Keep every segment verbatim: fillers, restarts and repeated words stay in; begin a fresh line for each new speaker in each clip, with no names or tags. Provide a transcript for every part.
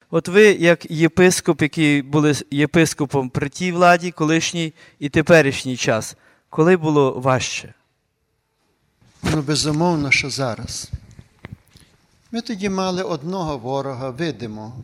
От ви, як єпископ, який були єпископом при тій владі, колишній і теперішній час, коли було важче?
Ну, безумовно, що зараз. Ми тоді мали одного ворога видимого.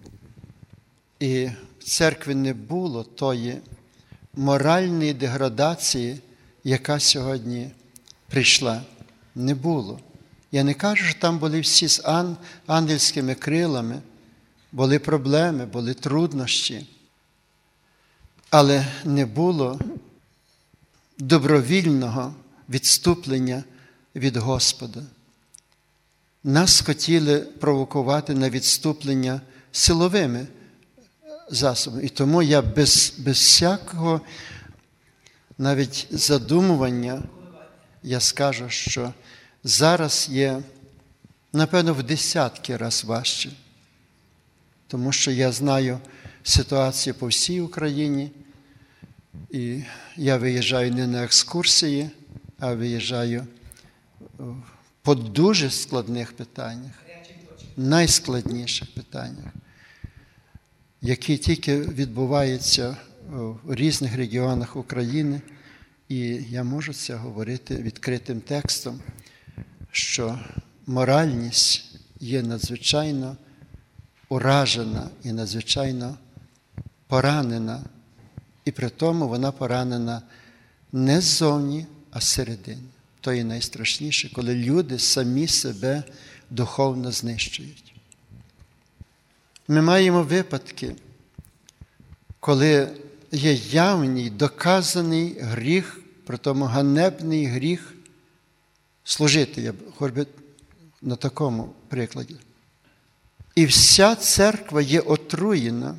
І в церкві не було тої моральної деградації, яка сьогодні прийшла. Не було. Я не кажу, що там були всі з ан- ангельськими крилами, були проблеми, були труднощі. Але не було добровільного відступлення від Господа. Нас хотіли провокувати на відступлення силовими засобами. І тому я без, без всякого навіть задумування, я скажу, що зараз є, напевно, в десятки раз важче. Тому що я знаю ситуацію по всій Україні, і я виїжджаю не на екскурсії, а виїжджаю по дуже складних питаннях, найскладніших питаннях, які тільки відбуваються в різних регіонах України. І я можу це говорити відкритим текстом, що моральність є надзвичайно уражена і надзвичайно поранена. І при тому вона поранена не ззовні, а зсередини. То є найстрашніше, коли люди самі себе духовно знищують. Ми маємо випадки, коли є явний, доказаний гріх, при тому ганебний гріх служити, я хоч би на такому прикладі. І вся церква є отруєна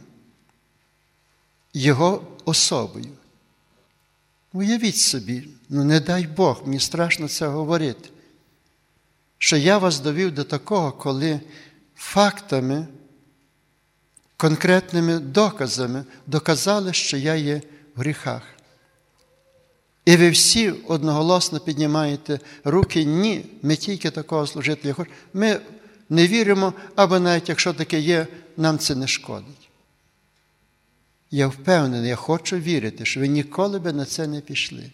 його особою. Уявіть собі, ну не дай Бог, мені страшно це говорити, що я вас довів до такого, коли фактами, конкретними доказами доказали, що я є в гріхах. І ви всі одноголосно піднімаєте руки, ні, ми тільки такого служителя хочемо. Ми не віримо, або навіть якщо таке є, нам це не шкодить. Я впевнений, я хочу вірити, що ви ніколи би на це не пішли.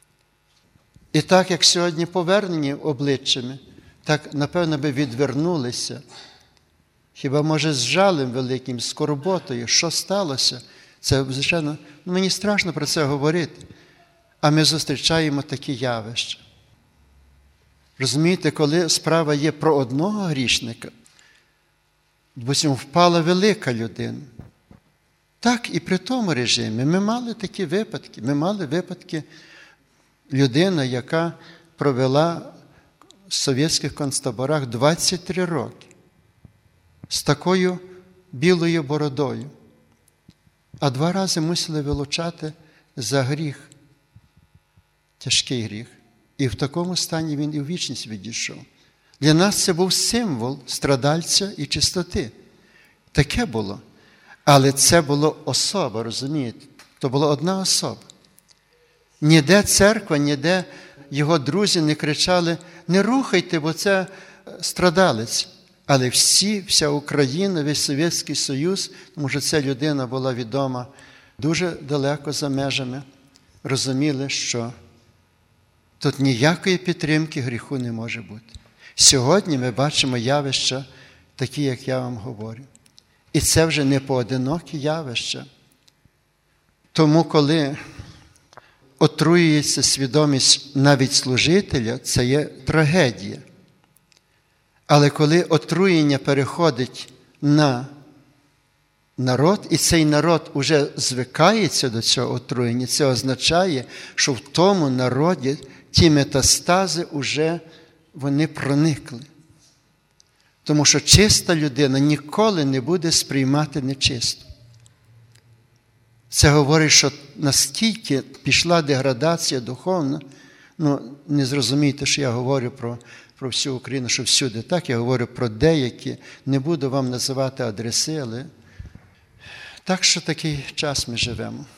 І так, як сьогодні повернені обличчями, так, напевно, би відвернулися. Хіба, може, з жалем великим, з скорботою, що сталося? Це, звичайно, мені страшно про це говорити. А ми зустрічаємо такі явища. Розумієте, коли справа є про одного грішника, допустим, впала велика людина. Так, і при тому режимі ми мали такі випадки. Ми мали випадки людина, яка провела в совєтських концтаборах двадцять три роки з такою білою бородою. А два рази мусили вилучати за гріх, тяжкий гріх. І в такому стані він і в вічність відійшов. Для нас це був символ страдальця і чистоти. Таке було. Але це була особа, розумієте? То була одна особа. Ніде церква, ніде його друзі не кричали: не рухайте, бо це страдалець. Але всі, вся Україна, весь Совєтський Союз, тому що ця людина була відома дуже далеко за межами, розуміли, що тут ніякої підтримки гріху не може бути. Сьогодні ми бачимо явища такі, як я вам говорю. І це вже не поодинокі явища. Тому, коли отруюється свідомість навіть служителя, це є трагедія. Але коли отруєння переходить на народ, і цей народ уже звикається до цього отруєння, це означає, що в тому народі ті метастази вже вони проникли. Тому що чиста людина ніколи не буде сприймати нечисто. Це говорить, що настільки пішла деградація духовна, ну, не зрозумійте, що я говорю про, про всю Україну, що всюди так, я говорю про деякі, не буду вам називати адреси, але так, що такий час ми живемо.